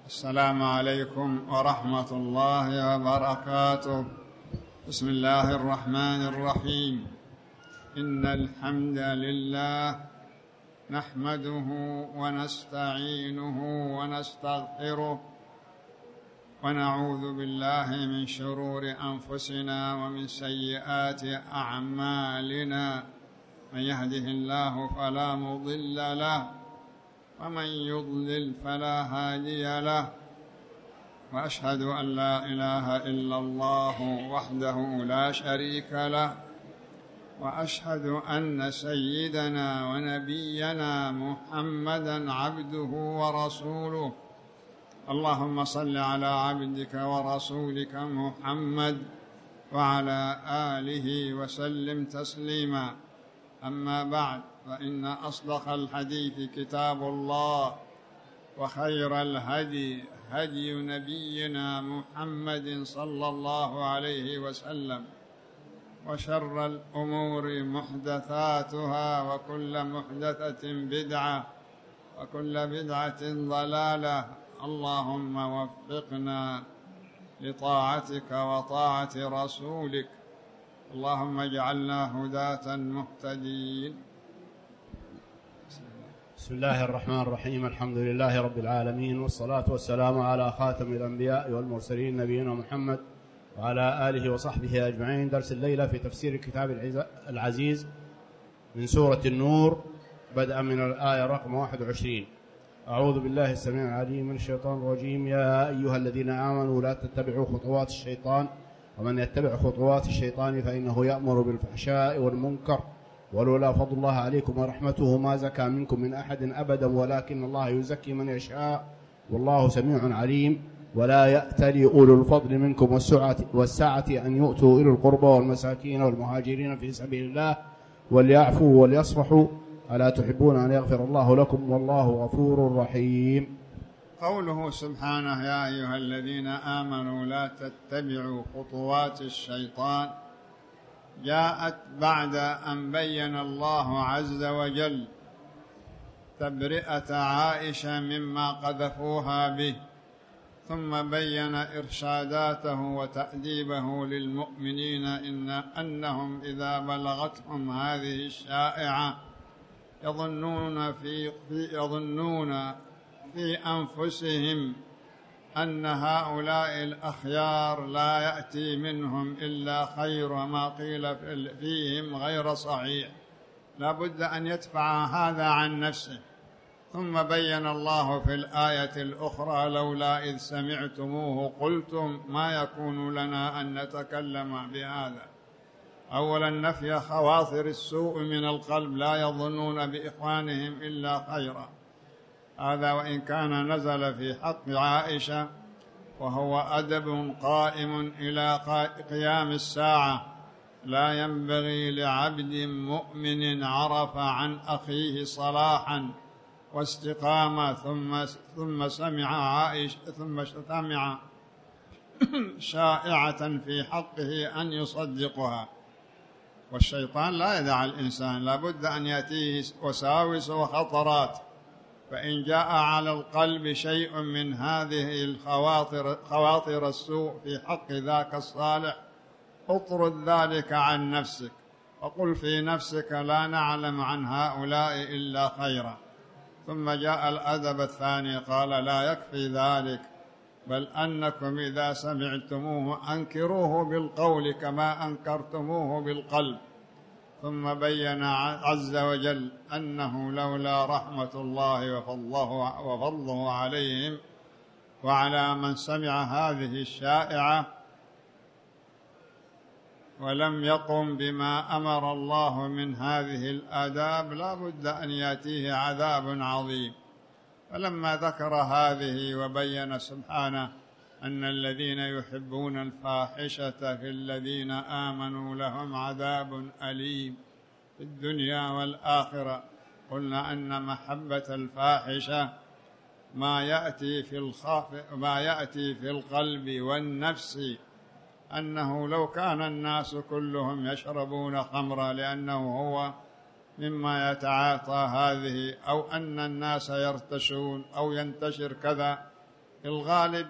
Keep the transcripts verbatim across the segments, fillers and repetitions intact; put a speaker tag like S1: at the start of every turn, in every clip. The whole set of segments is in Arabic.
S1: السلام عليكم ورحمة الله وبركاته. بسم الله الرحمن الرحيم. إن الحمد لله نحمده ونستعينه ونستغفره ونعوذ بالله من شرور أنفسنا ومن سيئات أعمالنا. من يهده الله فلا مضل له ومن يضلل فلا هادي له، وأشهد أن لا إله إلا الله وحده لا شريك له، وأشهد أن سيدنا ونبينا محمدًا عبده ورسوله. اللهم صل على عبدك ورسولك محمد وعلى آله وسلم تسليما. أما بعد، فإن أصدق الحديث كتاب الله، وخير الهدي هدي نبينا محمد صلى الله عليه وسلم، وشر الأمور محدثاتها، وكل محدثة بدعة، وكل بدعة ضلالة. اللهم وفقنا لطاعتك وطاعة رسولك، اللهم اجعلنا هداة مهتدين.
S2: بسم الله الرحمن الرحيم. الحمد لله رب العالمين، والصلاة والسلام على خاتم الأنبياء والمرسلين نبينا محمد وعلى آله وصحبه أجمعين. درس الليلة في تفسير الكتاب العزيز من سورة النور، بدءا من الآية رقم واحد وعشرين. أعوذ بالله السميع العليم من الشيطان الرجيم. يا أيها الذين آمنوا لا تتبعوا خطوات الشيطان، ومن يتبع خطوات الشيطان فإنه يأمر بالفحشاء والمنكر، ولولا فضل الله عليكم ورحمته ما زكى منكم من أحد أبدا، ولكن الله يزكي من يشاء، والله سميع عليم. ولا يأتل أولو الفضل منكم والسعة, والسعة أن يؤتوا إلى القربى والمساكين والمهاجرين في سبيل الله وليعفوا وليصفحوا، ألا تحبون أن يغفر الله لكم والله غفور رحيم.
S1: قوله سبحانه: يا أيها الذين آمنوا لا تتبعوا خطوات الشيطان، جاءت بعد أن بين الله عز وجل تبرئة عائشة مما قذفوها به، ثم بين إرشاداته وتأديبه للمؤمنين إن أنهم إذا بلغتهم هذه الشائعة يظنون في, في يظنون في أنفسهم أن هؤلاء الأخيار لا يأتي منهم إلا خير، وما قيل فيهم غير صحيح، لا بد أن يدفع هذا عن نفسه. ثم بين الله في الآية الأخرى: لولا إذ سمعتموه قلتم ما يكون لنا أن نتكلم بهذا. أولا، نفي خواطر السوء من القلب، لا يظنون بإخوانهم إلا خيرا. هذا وإن كان نزل في حق عائشة، وهو أدب قائم إلى قيام الساعة. لا ينبغي لعبد مؤمن عرف عن أخيه صلاحا واستقامة ثم ثم سمع عائشة ثم سمع شائعة في حقه أن يصدقها. والشيطان لا يدع الإنسان، لا بد أن يأتيه وساوس وخطرات. فإن جاء على القلب شيء من هذه الخواطر خواطر السوء في حق ذاك الصالح، اطرد ذلك عن نفسك، وقل في نفسك: لا نعلم عن هؤلاء إلا خيرا. ثم جاء الأدب الثاني، قال: لا يكفي ذلك، بل أنكم إذا سمعتموه أنكروه بالقول كما أنكرتموه بالقلب. ثم بين عز وجل أنه لولا رحمة الله وفضله, وفضله عليهم وعلى من سمع هذه الشائعة ولم يقم بما أمر الله من هذه الآداب، لا بد أن يأتيه عذاب عظيم. فلما ذكر هذه وبين سبحانه أن الذين يحبون الفاحشة في الذين آمنوا لهم عذاب أليم في الدنيا والآخرة، قلنا أن محبة الفاحشة ما يأتي في الخاف ما يأتي في القلب والنفس، أنه لو كان الناس كلهم يشربون خمرا لأنه هو مما يتعاطى هذه، أو أن الناس يرتشون أو ينتشر كذا، في الغالب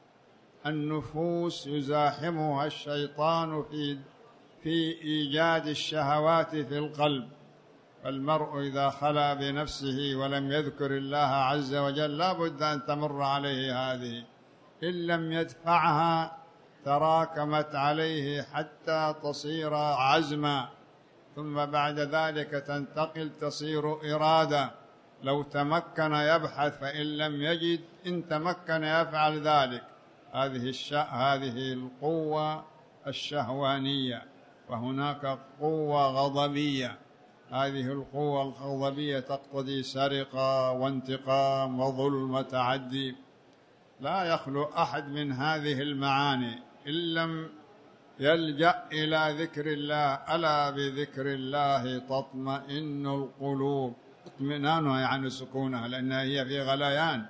S1: النفوس يزاحمها الشيطان في في إيجاد الشهوات في القلب، فالمرء إذا خلا بنفسه ولم يذكر الله عز وجل لا بد أن تمر عليه هذه، إن لم يدفعها تراكمت عليه حتى تصير عزما، ثم بعد ذلك تنتقل تصير إرادة، لو تمكن يبحث، فإن لم يجد إن تمكن يفعل ذلك. هذه الش... هذه القوة الشهوانية. وهناك قوة غضبية، هذه القوة الغضبية تقتضي سرقة وانتقام وظلم وتعدي. لا يخلو أحد من هذه المعاني إن لم يلجأ إلى ذكر الله. ألا بذكر الله تطمئن القلوب. اطمئنانها يعني سكونها، لأنها هي في غليان.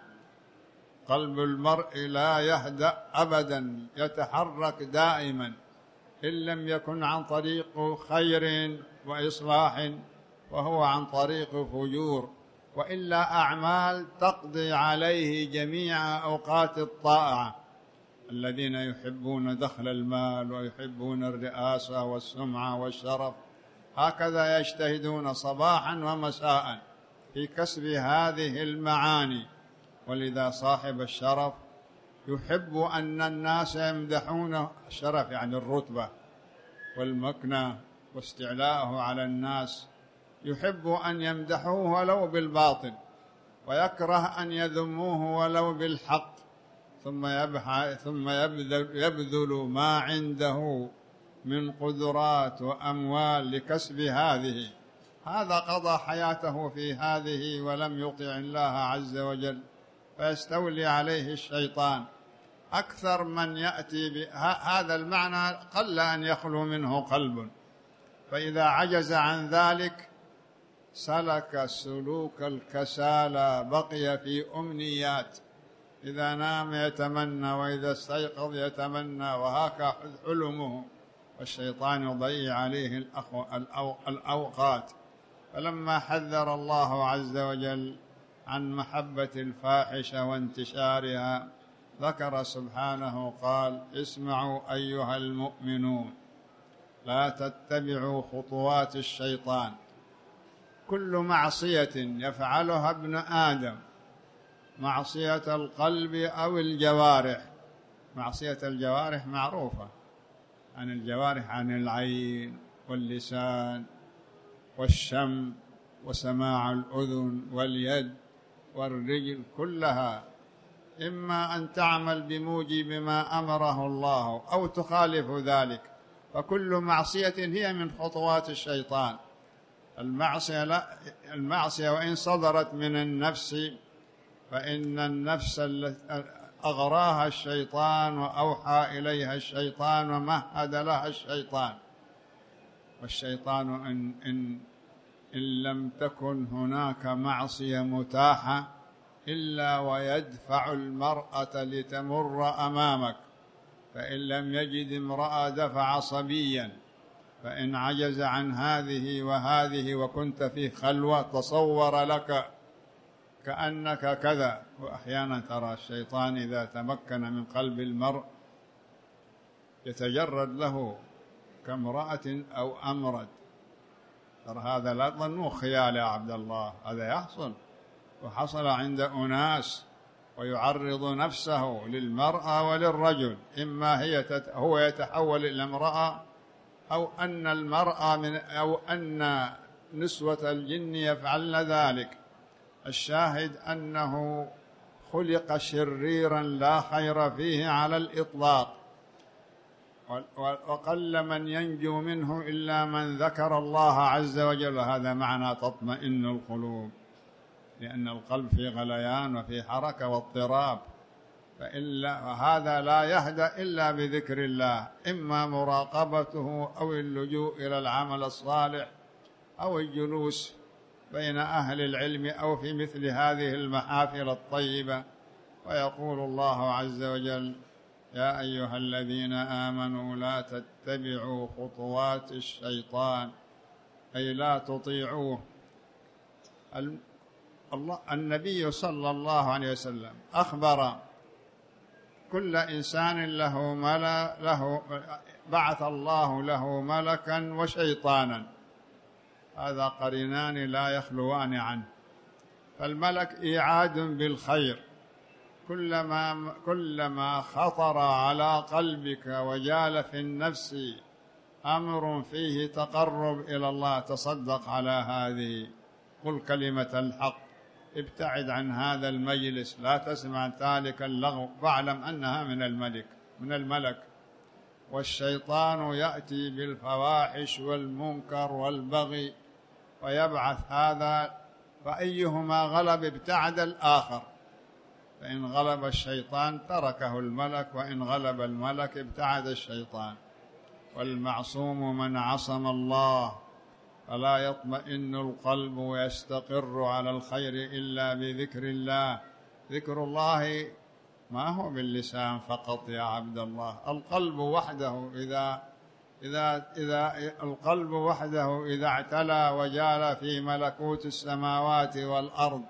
S1: قلب المرء لا يهدأ أبدا، يتحرك دائما، إن لم يكن عن طريق خير وإصلاح وهو عن طريق فجور، وإلا أعمال تقضي عليه جميع أوقات الطاعة. الذين يحبون دخل المال ويحبون الرئاسة والسمعة والشرف هكذا يجتهدون صباحا ومساء في كسب هذه المعاني. ولذا صاحب الشرف يحب أن الناس يمدحونه. الشرف يعني الرتبة والمكنة واستعلاءه على الناس، يحب أن يمدحوه ولو بالباطل، ويكره أن يذموه ولو بالحق، ثم يبحث ثم يبذل, يبذل ما عنده من قدرات وأموال لكسب هذه. هذا قضى حياته في هذه ولم يطع الله عز وجل، فيستولي عليه الشيطان. أكثر من يأتي بهذا المعنى قل أن يخلو منه قلب، فإذا عجز عن ذلك سلك سلوك الكسالى، بقي في أمنيات، إذا نام يتمنى وإذا استيقظ يتمنى، وهكذا حلمه، والشيطان يضيع عليه الأوقات. فلما حذر الله عز وجل عن محبة الفاحشة وانتشارها ذكر سبحانه قال: اسمعوا أيها المؤمنون لا تتبعوا خطوات الشيطان. كل معصية يفعلها ابن آدم، معصية القلب أو الجوارح. معصية الجوارح معروفة، عن الجوارح عن العين واللسان والشم وسماع الأذن واليد والرجل، كلها إما أن تعمل بموجب ما أمره الله أو تخالف ذلك، فكل معصية هي من خطوات الشيطان. المعصية لا المعصية وإن صدرت من النفس فإن النفس التي أغراها الشيطان وأوحى إليها الشيطان ومهد لها الشيطان. والشيطان إن, إن, إن لم تكن هناك معصية متاحة إلا ويدفع المرأة لتمر أمامك، فإن لم يجد امرأة دفع صبيا، فإن عجز عن هذه وهذه وكنت في خلوة تصور لك كأنك كذا. وأحيانا ترى الشيطان إذا تمكن من قلب المرء يتجرد له كامرأة أو أمرد. ترى هذا لا تظنوه خيال يا عبد الله، هذا يحصل، وحصل عند أناس، ويعرض نفسه للمرأة وللرجل، إما هي تت... هو يتحول إلى امرأة، أو أن المرأة من أو أن نسوة الجن يفعلن ذلك. الشاهد أنه خلق شريرا لا خير فيه على الإطلاق، وقل من ينجو منه إلا من ذكر الله عز وجل. هذا معنى تطمئن القلوب، لأن القلب في غليان وفي حركة واضطراب، فإلا هذا لا يهدأ إلا بذكر الله، إما مراقبته أو اللجوء إلى العمل الصالح أو الجلوس بين أهل العلم أو في مثل هذه المحافل الطيبة. ويقول الله عز وجل: يا أيها الذين آمنوا لا تتبعوا خطوات الشيطان، أي لا تطيعوه. الله النبي صلى الله عليه وسلم أخبر كل إنسان له ملك، له بعث الله له ملكا وشيطانا، هذا قرينان لا يخلوان عنه. فالملك إيعاد بالخير، كلما كلما خطر على قلبك وجال في النفس أمر فيه تقرب إلى الله تصدق على هذه، قل كلمة الحق، ابتعد عن هذا المجلس، لا تسمع ذلك اللغو، فاعلم أنها من الملك من الملك. والشيطان يأتي بالفواحش والمنكر والبغي ويبعث هذا، فأيهما غلب ابتعد الآخر، فإن غلب الشيطان تركه الملك، وإن غلب الملك ابتعد الشيطان. والمعصوم من عصم الله، فلا يطمئن القلب ويستقر على الخير إلا بذكر الله. ذكر الله ما هو باللسان فقط يا عبد الله، القلب وحده إذا إذا إذا القلب وحده إذا اعتلى وجال في ملكوت السماوات والأرض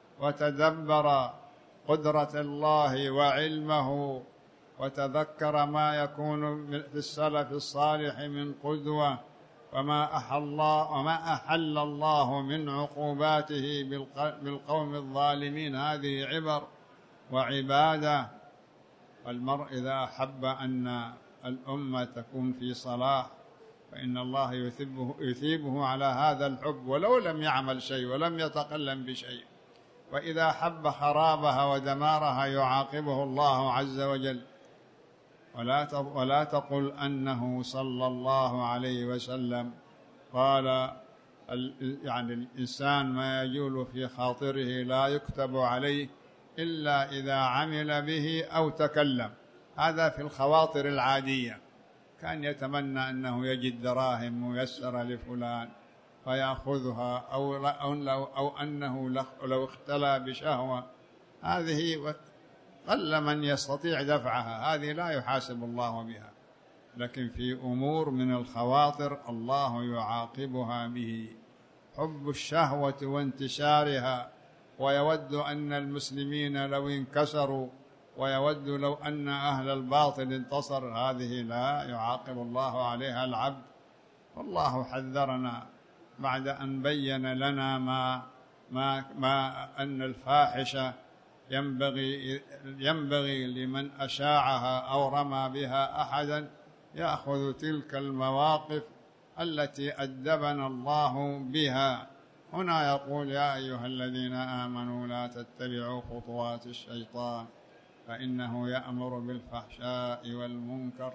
S1: وتدبر قدرة الله وعلمه، وتذكر ما يكون في السلف الصالح من قدوة، وما أحل الله وما أحل الله من عقوباته بالقوم الظالمين، هذه عبر وعبادة. والمرء إذا أحب أن الأمة تكون في صلاح فإن الله يثيبه, يثيبه على هذا الحب ولو لم يعمل شيء ولم يتقلم بشيء. وإذا حب خرابها ودمارها يعاقبه الله عز وجل. ولا ولا تقل أنه صلى الله عليه وسلم قال يعني الإنسان ما يجول في خاطره لا يكتب عليه إلا إذا عمل به أو تكلم. هذا في الخواطر العادية، كان يتمنى أنه يجد دراهم ميسرة لفلان فيأخذها، أو, أو أنه لو اختلى بشهوة، هذه قل من يستطيع دفعها، هذه لا يحاسب الله بها. لكن في أمور من الخواطر الله يعاقبها به. حب الشهوة وانتشارها، ويود أن المسلمين لو انكسروا، ويود لو أن أهل الباطل انتصر، هذه لا يعاقب الله عليها العبد. والله حذرنا بعد أن بين لنا ما ما ما أن الفاحشة ينبغي ينبغي لمن أشاعها أو رمى بها أحدا يأخذ تلك المواقف التي أدبنا الله بها. هنا يقول: يا أيها الذين آمنوا لا تتبعوا خطوات الشيطان فإنه يأمر بالفحشاء والمنكر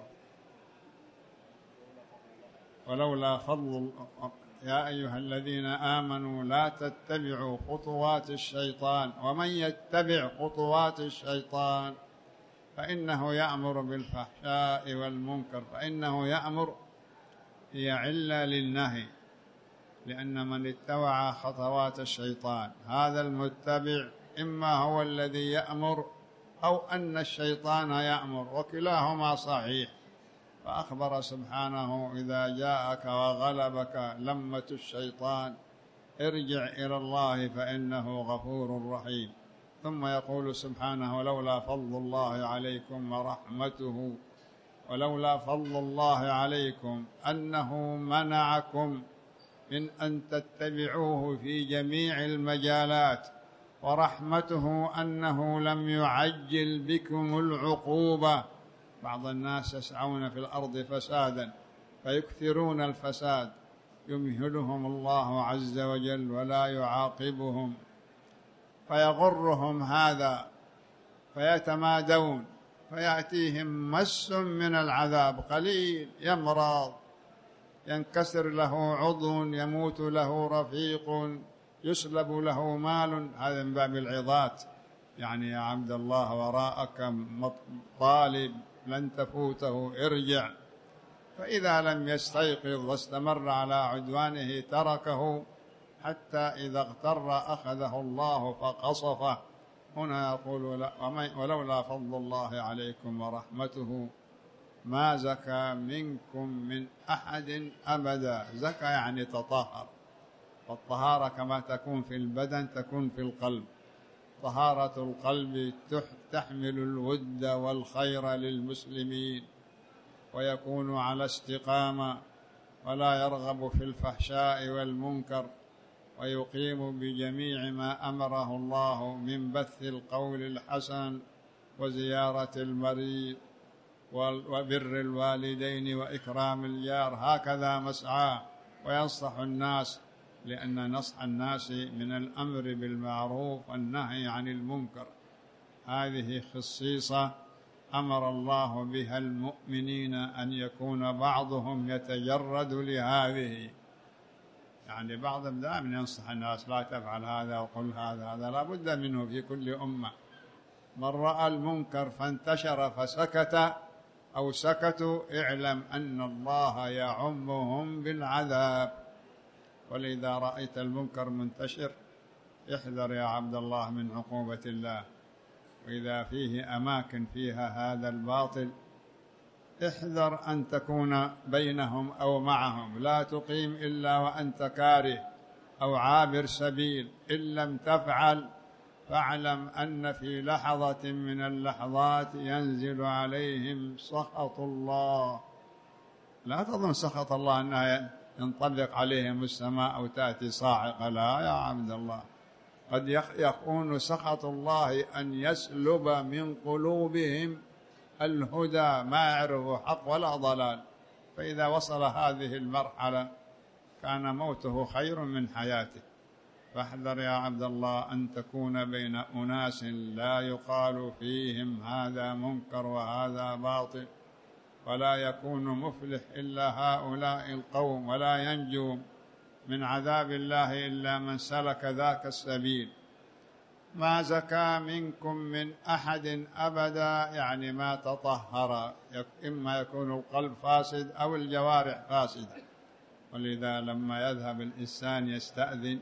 S1: ولولا فضل يا أيها الذين آمنوا لا تتبعوا خطوات الشيطان ومن يتبع خطوات الشيطان فإنه يأمر بالفحشاء والمنكر. فإنه يأمر هي علة للنهي، لأن من اتبع خطوات الشيطان هذا المتبع إما هو الذي يأمر أو أن الشيطان يأمر، وكلاهما صحيح. فأخبر سبحانه: إذا جاءك وغلبك لمة الشيطان ارجع إلى الله فإنه غفور رحيم. ثم يقول سبحانه: ولولا فضل الله عليكم ورحمته ولولا فضل الله عليكم أنه منعكم من أن تتبعوه في جميع المجالات، ورحمته أنه لم يعجل بكم العقوبة. بعض الناس يسعون في الأرض فسادا فيكثرون الفساد، يمهلهم الله عز وجل ولا يعاقبهم، فيغرهم هذا فيتمادون، فيأتيهم مس من العذاب قليل، يمرض، ينكسر له عضو، يموت له رفيق، يسلب له مال. هذا من باب العظات، يعني يا عبد الله وراءك طالب لن تفوته، ارجع. فإذا لم يستيقظ واستمر على عدوانه تركه حتى إذا اغتر أخذه الله فقصفه. هنا يقول: ولولا فضل الله عليكم ورحمته ما زكى منكم من أحد أبدا. زكى يعني تطهر، والطهارة كما تكون في البدن تكون في القلب. طهارة القلب تحمل الود والخير للمسلمين، ويكون على استقامة ولا يرغب في الفحشاء والمنكر، ويقيم بجميع ما أمره الله من بث القول الحسن وزيارة المريض وبر الوالدين وإكرام الجار. هكذا مسعاه، وينصح الناس، لأن نصح الناس من الأمر بالمعروف والنهي عن المنكر. هذه خصيصة أمر الله بها المؤمنين، أن يكون بعضهم يتجرد لهذه، يعني بعضهم دائما ينصح الناس لا تفعل هذا وقل هذا، هذا لا بد منه في كل أمة. من رأى المنكر فانتشر فسكت أو سكتوا اعلم أن الله يعمهم بالعذاب. ولذا رأيت المنكر منتشر احذر يا عبد الله من عقوبة الله. وإذا فيه أماكن فيها هذا الباطل احذر أن تكون بينهم أو معهم، لا تقيم إلا وأنت كاره أو عابر سبيل. إن لم تفعل فاعلم أن في لحظة من اللحظات ينزل عليهم سخط الله. لا تظن سخط الله أنها ينطبق عليهم السماء أو تأتي صاعقة، لا يا عبد الله، قد يكون سخط الله أن يسلب من قلوبهم الهدى، ما يعرفوا حق ولا ضلال. فإذا وصل هذه المرحلة كان موته خير من حياته. فاحذر يا عبد الله أن تكون بين أناس لا يقال فيهم هذا منكر وهذا باطل، ولا يكون مفلح إلا هؤلاء القوم، ولا ينجو من عذاب الله إلا من سلك ذاك السبيل. ما زكى منكم من أحد أبدا، يعني ما تطهر، إما يكون القلب فاسد أو الجوارح فاسدة. ولذا لما يذهب الإنسان يستأذن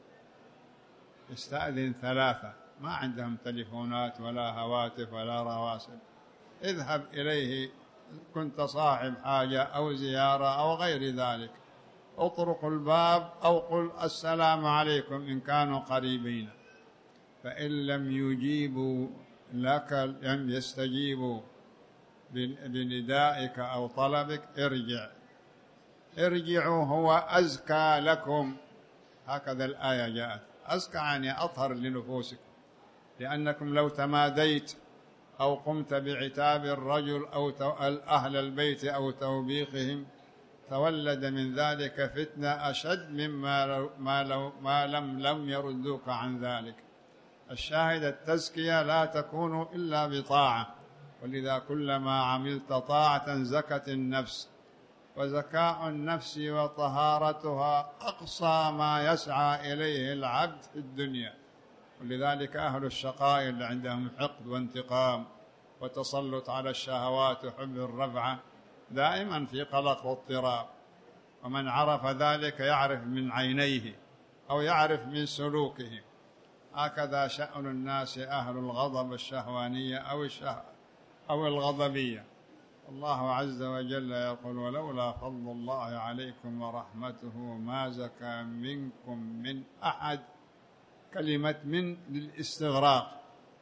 S1: يستأذن ثلاثة، ما عندهم تليفونات ولا هواتف ولا رواسب، اذهب إليه كنت صاحب حاجة أو زيارة أو غير ذلك، اطرق الباب أو قل السلام عليكم إن كانوا قريبين. فإن لم يجيبوا لك، لم يستجيبوا بندائك أو طلبك، ارجع ارجعوا هو أزكى لكم. هكذا الآية جاءت، أزكى يعني أطهر لنفوسكم، لأنكم لو تماديت أو قمت بعتاب الرجل أو أهل البيت أو توبيخهم تولد من ذلك فتنة أشد مما لو ما, لو ما لم لم يردوك عن ذلك. الشاهد التزكية لا تكون إلا بطاعة، ولذا كلما عملت طاعة زكت النفس، وزكاء النفس وطهارتها أقصى ما يسعى إليه العبد في الدنيا. ولذلك أهل الشقاء اللي عندهم حقد وانتقام وتسلط على الشهوات وحب الرفعة دائما في قلق واضطراب، ومن عرف ذلك يعرف من عينيه أو يعرف من سلوكه. هكذا شأن الناس أهل الغضب الشهوانية أو الشه أو الغضبية. الله عز وجل يقول ولولا فضل الله عليكم ورحمته ما زكى منكم من أحد. كلمة من للاستغراق،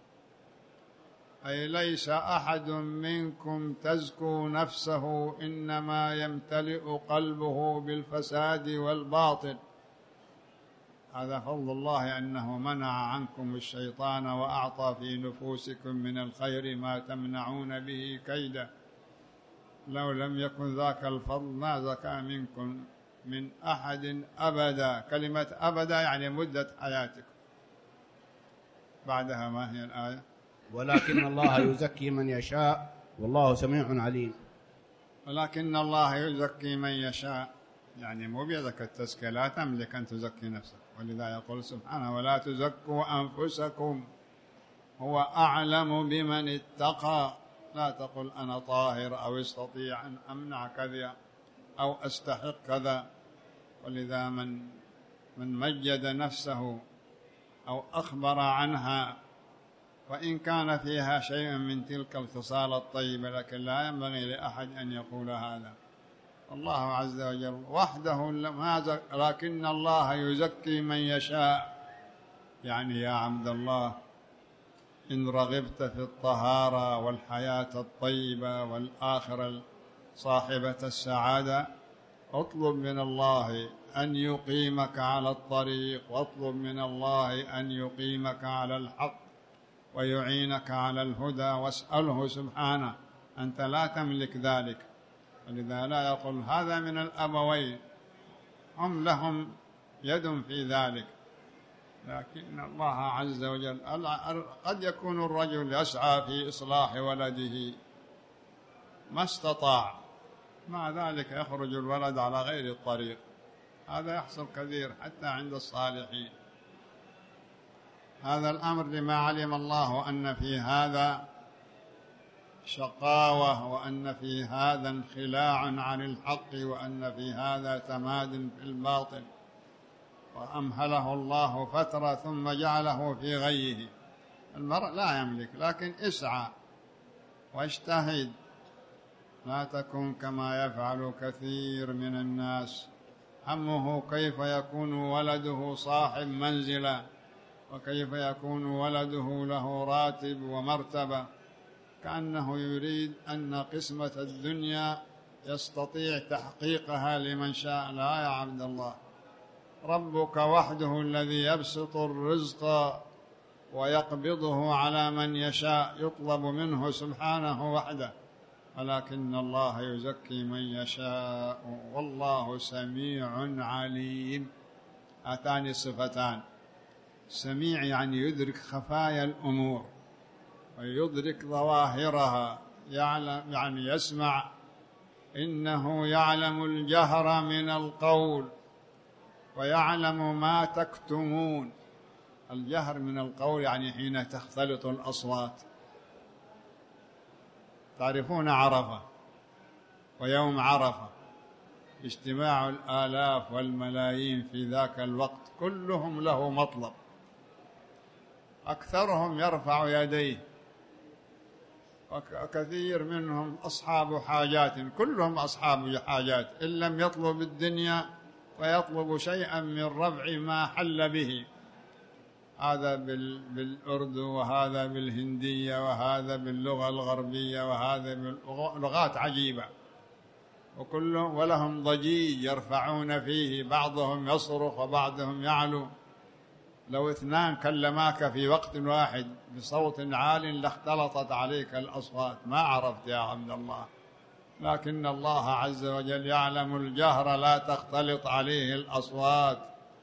S1: أي ليس أحد منكم تزكو نفسه، إنما يمتلئ قلبه بالفساد والباطل. هذا فضل الله أنه منع عنكم الشيطان وأعطى في نفوسكم من الخير ما تمنعون به كيده. لو لم يكن ذاك الفضل ما زكى منكم من أحد أبدا. كلمة أبدا يعني مدة حياتكم. بعدها ما هي الآية؟
S2: ولكن الله يزكي من يشاء والله سميع عليم.
S1: ولكن الله يزكي من يشاء، يعني مو بيدك التزكية، لا تملك أن تزكي نفسك. ولذا يقول سبحانه ولا تزكوا أنفسكم هو أعلم بمن اتقى. لا تقل أنا طاهر أو استطيع أن أمنع كذا أو أستحق كذا. ولذا من من مجد نفسه أو أخبر عنها وإن كان فيها شيء من تلك الخصال الطيبة، لكن لا ينبغي لأحد أن يقول هذا. الله عز وجل وحده لكن الله يزكي من يشاء. يعني يا عبد الله إن رغبت في الطهارة والحياة الطيبة والآخرة صاحبة السعادة اطلب من الله أن يقيمك على الطريق، واطلب من الله أن يقيمك على الحق ويعينك على الهدى، واسأله سبحانه. أنت لا تملك ذلك، ولذا لا يقول هذا من الأبوين، هم لهم يد في ذلك، لكن الله عز وجل قد يكون الرجل يسعى في إصلاح ولده ما استطاع، مع ذلك يخرج الولد على غير الطريق. هذا يحصل كثير حتى عند الصالحين. هذا الأمر لما علم الله أن في هذا شقاوة، وأن في هذا انخلاع عن الحق، وأن في هذا تماد في الباطل، وأمهله الله فترة ثم جعله في غيه. المرء لا يملك، لكن اسعى واجتهد، لا تكن كما يفعل كثير من الناس، همه كيف يكون ولده صاحب منزلة، وكيف يكون ولده له راتب ومرتبة، كأنه يريد أن قسمة الدنيا يستطيع تحقيقها لمن شاء. لا يا عبد الله، ربك وحده الذي يبسط الرزق ويقبضه على من يشاء، يطلب منه سبحانه وحده، ولكن الله يزكي من يشاء، والله سميع عليم. هاتان الصفتان، سميع يعني يدرك خفايا الأمور ويدرك ظواهرها، يعلم يعني يسمع، إنه يعلم الجهر من القول ويعلم ما تكتمون. الجهر من القول يعني حين تختلط الأصوات. تعرفون عرفة ويوم عرفة، اجتماع الآلاف والملايين في ذاك الوقت، كلهم له مطلب، أكثرهم يرفع يديه، وكثير منهم أصحاب حاجات، كلهم أصحاب حاجات، إن لم يطلب الدنيا ويطلب شيئا من ربع ما حل به. هذا بالأردو، وهذا بالهندية، وهذا باللغة الغربية، وهذا بلغات عجيبة، وكلهم ولهم ضجيج يرفعون فيه، بعضهم يصرخ وبعضهم يعلو. لو اثنان كلماك في وقت واحد بصوت عال لاختلطت عليك الأصوات، ما عرفت يا عبد الله. لكن الله عز وجل يعلم الجهر، لا تختلط عليه الأصوات،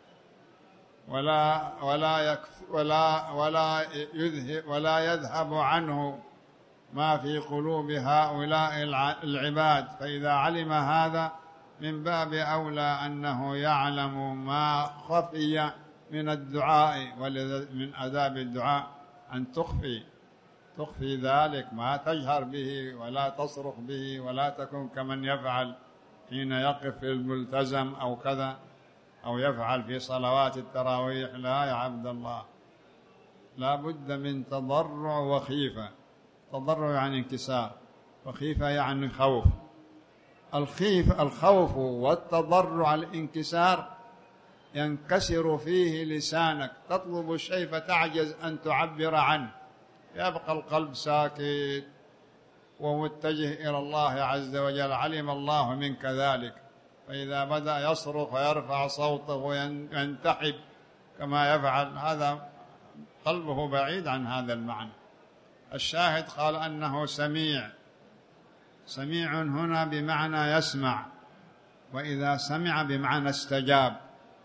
S1: ولا ولا يكف ولا ولا يذهب ولا يذهب عنه ما في قلوب هؤلاء العباد. فإذا علم هذا من باب أولى أنه يعلم ما خفي من الدعاء، ومن آداب الدعاء أن تخفي تخفي ذلك، ما تجهر به ولا تصرخ به، ولا تكن كمن يفعل حين يقف في الملتزم أو كذا، أو يفعل في صلوات التراويح. لا يا عبد الله، لا بد من تضرع وخيفة. تضرع يعني انكسار، وخيفة يعني خوف. الخيف الخوف والتضرع الانكسار ينكسر فيه لسانك، تطلب الشيء فتعجز أن تعبر عنه، يبقى القلب ساكت ومتجه إلى الله عز وجل. علم الله منك ذلك، فإذا بدأ يصرخ ويرفع صوته وينتحب كما يفعل، هذا قلبه بعيد عن هذا المعنى. الشاهد قال أنه سميع. سميع هنا بمعنى يسمع، وإذا سمع بمعنى استجاب.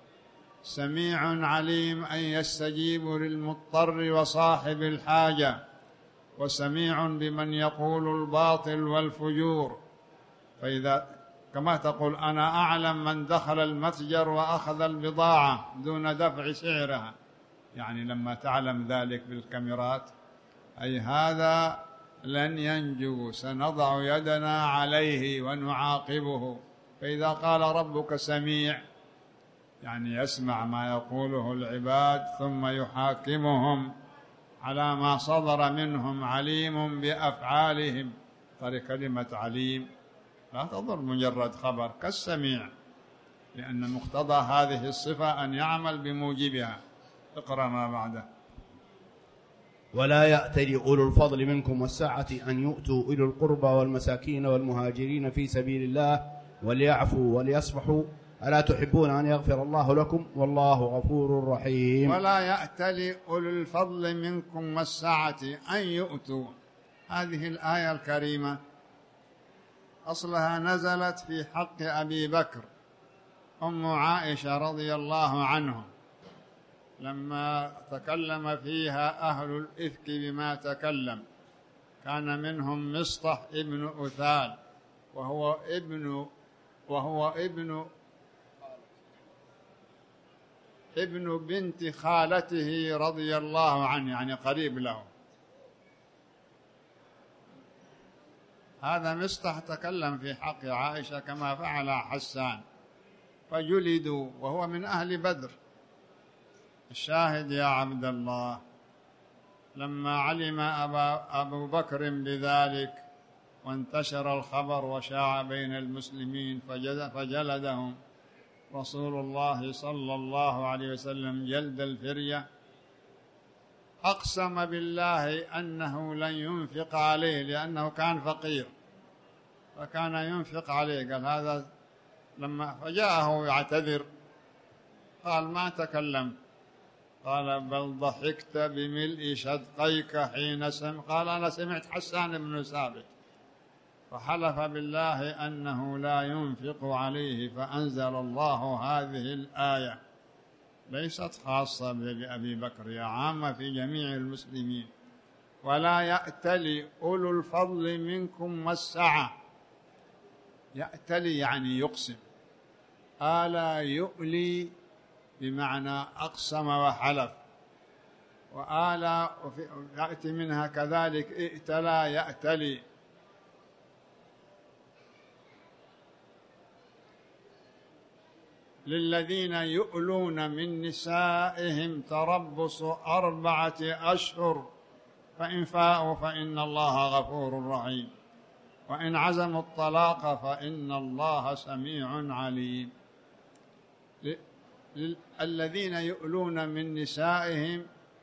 S1: سميع عليم أن يستجيب للمضطر وصاحب الحاجة، وسميع بمن يقول الباطل والفجور. فإذا كما تقول أنا أعلم من دخل المتجر وأخذ البضاعة دون دفع سعرها، يعني لما تعلم ذلك بالكاميرات، أي هذا لن ينجو، سنضع يدنا عليه ونعاقبه. فإذا قال ربك سميع يعني يسمع ما يقوله العباد ثم يحاكمهم على ما صدر منهم، عليم بأفعالهم. ترى كلمة عليم لا تضر مجرد خبر كالسميع، لأن مقتضى هذه الصفة أن يعمل بموجبها. اقرأ ما بعده.
S2: ولا يأتل أولو الفضل منكم والسعة أن يؤتوا إلى القربى والمساكين والمهاجرين في سبيل الله وليعفوا وليصفحوا ألا تحبون أن يغفر الله لكم والله غفور رحيم.
S1: ولا يأتل أولو الفضل منكم والسعة أن يؤتوا. هذه الآية الكريمة أصلها نزلت في حق أبي بكر أم عائشة رضي الله عنه لما تكلم فيها أهل الإفك بما تكلم. كان منهم مصطح ابن أثال وهو ابن وهو ابن ابن بنت خالته رضي الله عنه، يعني قريب له. هذا مصطح تكلم في حق عائشة كما فعل حسان فجلدوا وهو من أهل بدر. الشاهد يا عبد الله لما علم أبا أبو بكر بذلك وانتشر الخبر وشاع بين المسلمين فجلدهم رسول الله صلى الله عليه وسلم جلد الفرية. أقسم بالله أنه لن ينفق عليه لأنه كان فقير فكان ينفق عليه. قال هذا لما فجاءه يعتذر قال ما تكلمت. قال بل ضحكت بملء شدقيك حين سمع. قال أنا سمعت حسان بن ثابت فحلف بالله أنه لا ينفق عليه فأنزل الله هذه الآية ليست خاصة بأبي بكر، يا عامة في جميع المسلمين. ولا يأتل أولو الفضل منكم والسعة. يأتلي يعني يقسم. آلا يؤلي بمعنى أقسم وحلف. وآلا يأتي منها كذلك ائتلى يأتلي. للذين يؤلون من نسائهم تربص أربعة أشهر فإن فاءوا فإن الله غفور رحيم وإن عزموا الطلاق فإن الله سميع عليم. الذين يؤلون من نسائهم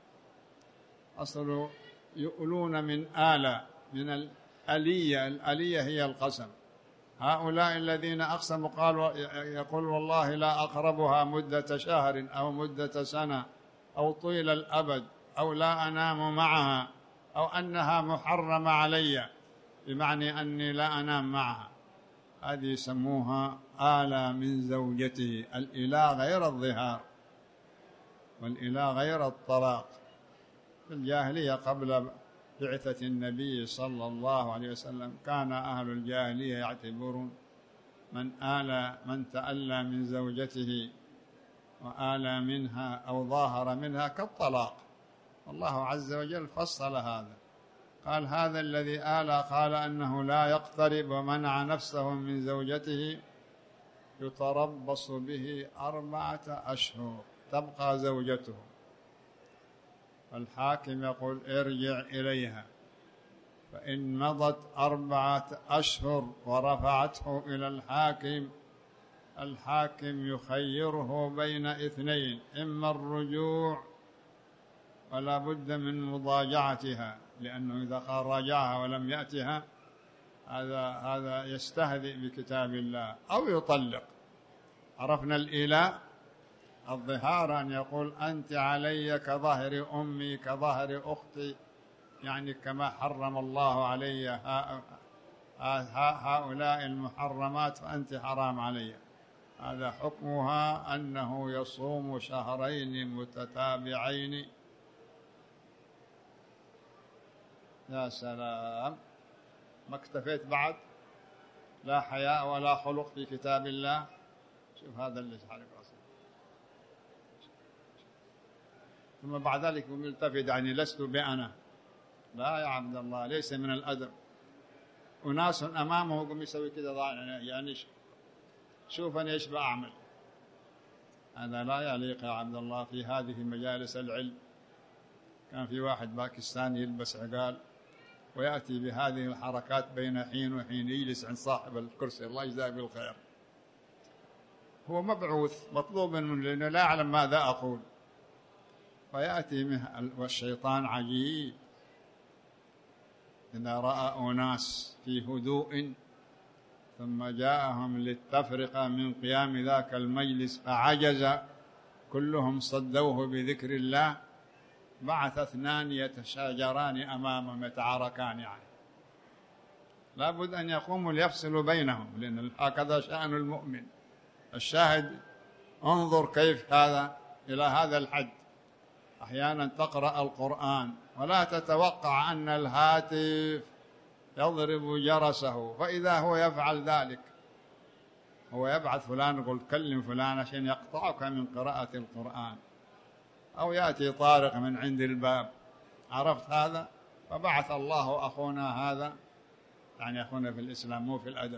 S1: أصل يؤلون من آلة من الألية. الألية هي القسم. هؤلاء الذين أقسموا قالوا يقول والله لا أقربها مدة شهر أو مدة سنة أو طيل الأبد أو لا أنام معها أو أنها محرمة علي بمعنى أني لا أنام معها. هذه يسموها آلة من زوجته. الإله غير الظهار والإله غير الطلاق. في الجاهلية قبل بعثة النبي صلى الله عليه وسلم كان أهل الجاهلية يعتبرون من آل من تألى من زوجته وآلى منها أو ظاهر منها كالطلاق. الله عز وجل فصل هذا قال هذا الذي آلى قال أنه لا يقترب ومنع نفسه من زوجته يتربص به أربعة أشهر تبقى زوجته. الحاكم يقول ارجع إليها فإن مضت أربعة أشهر ورفعته إلى الحاكم الحاكم يخيره بين اثنين إما الرجوع ولا بد من مضاجعتها لأنه إذا قال راجعها ولم يأتها هذا هذا يستهزئ بكتاب الله أو يطلق. عرفنا الإيلاء. الظهار أن يقول أنت علي كظهر أمي كظهر أختي يعني كما حرم الله علي هؤلاء المحرمات فأنت حرام علي. هذا حكمها أنه يصوم شهرين متتابعين. يا سلام ما اكتفيت بعد؟ لا حياء ولا خلق في كتاب الله. شوف هذا اللي حرك رأسه. ثم بعد ذلك ملتفت يعني لست بأنا. لا يا عبد الله ليس من الأدب. أناس أمامه قم يسوي كذا يعني شوف أنا إيش بأعمل. هذا لا يليق يا عبد الله في هذه مجالس العلم. كان في واحد باكستاني يلبس عقال ويأتي بهذه الحركات بين حين وحين يجلس عند صاحب الكرسي الله يجزاه بالخير. هو مبعوث مطلوب منه لأنه لا يعلم ماذا أقول فيأتي والشيطان عجيب إذا رأى أناس في هدوء ثم جاءهم للتفرقة من قيام ذاك المجلس فعجز كلهم صدوه بذكر الله، بعث اثنان يتشاجران أمامهم يتعاركان يعني، لابد أن يقوموا ليفصلوا بينهم، لأن هكذا شأن المؤمن. الشاهد انظر كيف هذا إلى هذا الحد. أحيانا تقرأ القرآن ولا تتوقع أن الهاتف يضرب جرسه، فإذا هو يفعل ذلك، هو يبعث فلان يقول كلم فلان عشان يقطعك من قراءة القرآن، أو يأتي طارق من عند الباب، عرفت هذا؟ فبعث الله أخونا هذا، يعني أخونا في الإسلام مو في الأدب.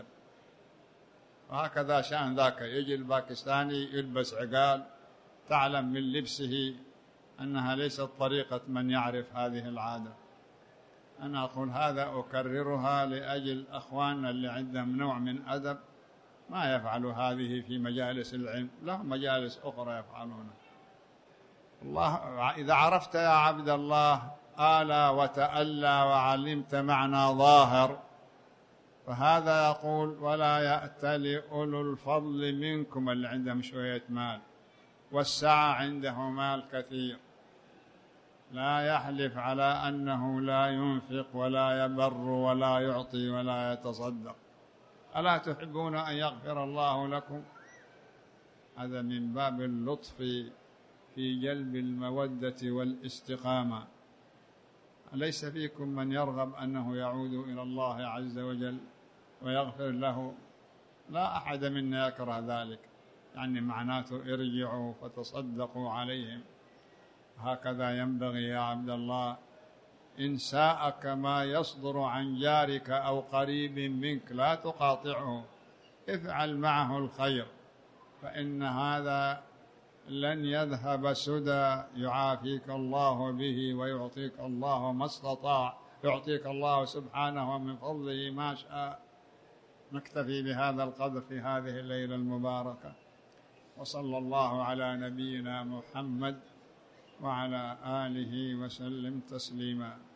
S1: وهكذا شأن ذاك، يجي الباكستاني يلبس عقال، تعلم من لبسه أنها ليست طريقة من يعرف هذه العادة. أنا أقول هذا أكررها لأجل أخواننا اللي عندهم نوع من أدب، ما يفعل هذه في مجالس العلم، لهم مجالس أخرى يفعلونها. الله إذا عرفت يا عبد الله آلى وتألى وعلمت معنى ظاهر، فهذا يقول ولا يأتل أولو الفضل منكم، اللي عندهم شوية مال والسعة عنده مال كثير، لا يحلف على أنه لا ينفق ولا يبر ولا يعطي ولا يتصدق. ألا تحبون أن يغفر الله لكم؟ هذا من باب اللطف في جلب المودة والاستقامة. أليس فيكم من يرغب أنه يعود إلى الله عز وجل ويغفر له؟ لا أحد منا يكره ذلك، يعني معناته ارجعوا فتصدقوا عليهم. هكذا ينبغي يا عبد الله. إن ساءك ما يصدر عن جارك أو قريب منك لا تقاطعه، افعل معه الخير، فإن هذا لن يذهب سدى، يعافيك الله به ويعطيك الله ما استطاع، يعطيك الله سبحانه من فضله ما شاء. نكتفي بهذا القدر في هذه الليلة المباركة، وصلى الله على نبينا محمد وعلى آله وسلم تسليما.